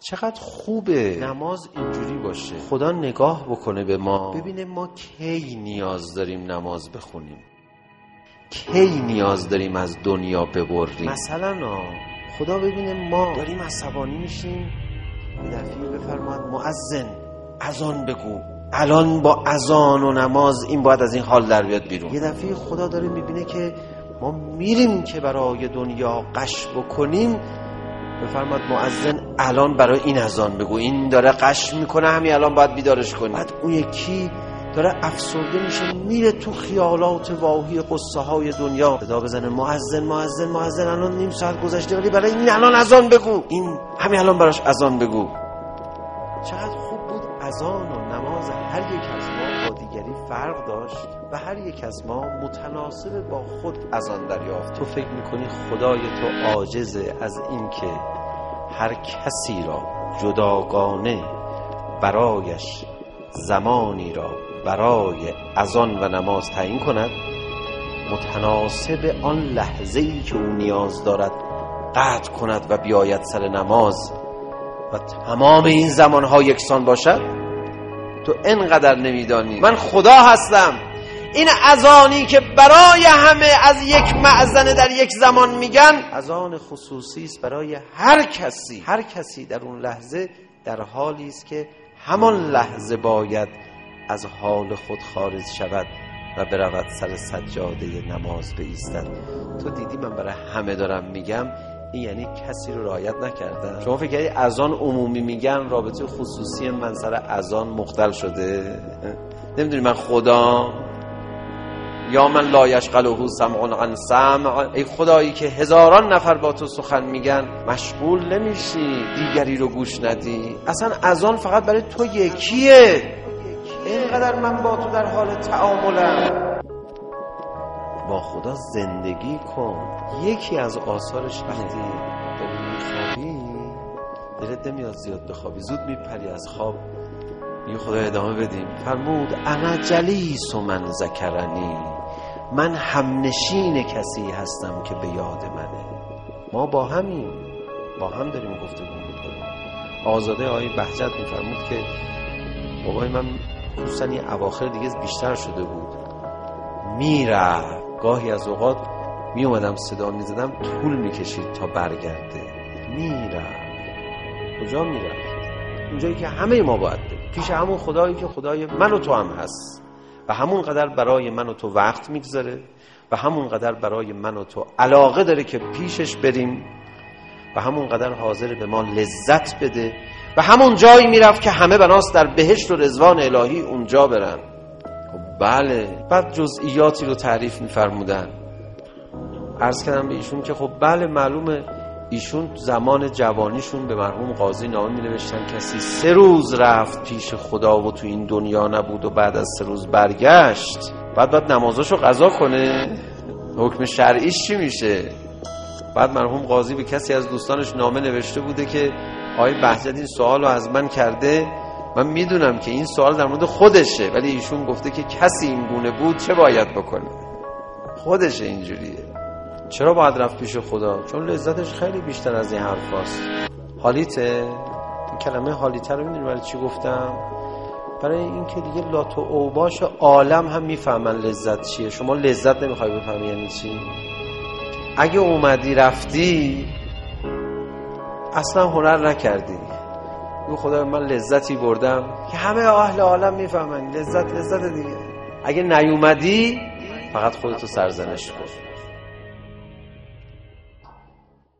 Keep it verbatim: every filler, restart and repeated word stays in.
چقدر خوبه نماز اینجوری باشه، خدا نگاه بکنه به ما ببینه ما کی نیاز داریم نماز بخونیم، کی نیاز داریم از دنیا ببریم. مثلا خدا ببینه ما داریم عصبانی میشیم، یه دفعه بفرماید مؤذن اذان بگو، الان با اذان و نماز این باید از این حال در بیاد بیرون. یه دفعه خدا داره میبینه که ما میریم که برای دنیا قش بکنیم، بفرماید مؤذن الان برای این اذان بگو، این داره قش میکنه همین الان باید بیدارش کنی. بعد اون یکی داره افسرده میشه میره تو خیالات واهی قصه های دنیا، صدا بزنه مؤذن مؤذن مؤذن الان نیم ساعت گذشته ولی برای این الان اذان بگو، این همین الان براش اذان بگو. چقدر خوب بود اذان و نماز هر یک از ما با دیگری فرق داشت و هر یک از ما متناسب با خود اذان دریافت. تو فکر میکنی خدای تو عاجزه از این که هر کسی را جداگانه برایش زمانی را برای اذان و نماز تعیین کند، متناسب آن لحظه‌ای که او نیاز دارد قطع کند و بیاید سر نماز و تمام این زمانها یکسان باشد؟ تو انقدر نمیدانی من خدا هستم. این اذانی که برای همه از یک مأذن در یک زمان میگن، اذان خصوصی است برای هر کسی. هر کسی در اون لحظه در حالی است که همان لحظه باید از حال خود خارج شود و برود سر سجاده نماز بایستد. تو دیدی من برای همه دارم میگم، این یعنی کسی رو رعایت نکردم. شما فکر کردی اذان عمومی میگن، رابطه خصوصی من سر اذان مختل شده؟ نمیدونی من خدا یا من لا یشغله سمع عن سمع، ای خدایی که هزاران نفر با تو سخن میگن مشغول نمیشی دیگری رو گوش ندی. اصلا اذان فقط برای تو یکیه، اینقدر من با تو در حال تعاملم. با خدا زندگی کن. یکی از آثارش وقتی داری میخوابی دلت نمیاد زیاد بخوابی، زود میپری از خواب، میگه خدا ادامه بدیم. فرمود انا جلیس من ذکرنی، من همنشین کسی هستم که به یاد منه. ما با همیم، با هم داریم گفتگو میکنیم. آزاده آقای بهجت میفرمود که بابای من خصوصا این اواخر دیگه بیشتر شده بود، میره گاهی از اوقات می اومدم صدا می زدم طول می کشید تا برگرده. میره کجا میره؟ اونجایی که همه ما باید بریم، پیش همون خدایی که خدای من و تو هم هست و همون قدر برای من و تو وقت میگذاره و همون قدر برای من و تو علاقه داره که پیشش بریم و همون قدر حاضر به ما لذت بده و همون جایی میرفت که همه بناست در بهشت و رضوان الهی اونجا برن. بله. بعد جزئیاتی رو تعریف می‌فرمودن. عرض کردم به ایشون که خب بله معلومه ایشون زمان جوانیشون به مرحوم قاضی نامه می‌نوشتن کسی سه روز رفت پیش خدا و تو این دنیا نبود و بعد از سه روز برگشت، بعد بعد نمازاشو قضا کنه، حکم شرعیش چی میشه؟ بعد مرحوم قاضی به کسی از دوستانش نامه نوشته بوده که آقای بهجت این سوالو از من کرده، من میدونم که این سوال در مورد خودشه ولی ایشون گفته که کسی این گونه بود چه باید بکنه؟ خودشه اینجوریه. چرا باید رفت پیش خدا؟ چون لذتش خیلی بیشتر از این حرف هست. حالیته؟ این کلمه حالیته رو میدونی برای چی گفتم؟ برای این که دیگه لات و اوباش عالم هم میفهمن لذت چیه. شما لذت نمیخوای بفهمی یعنی چی؟ اگه اومدی رفتی اصلا هنر نکردی. او خدا من لذتی بردم که همه اهل عالم میفهمن لذت لذت دیگه. اگه نیومدی فقط خودتو سرزنش کن.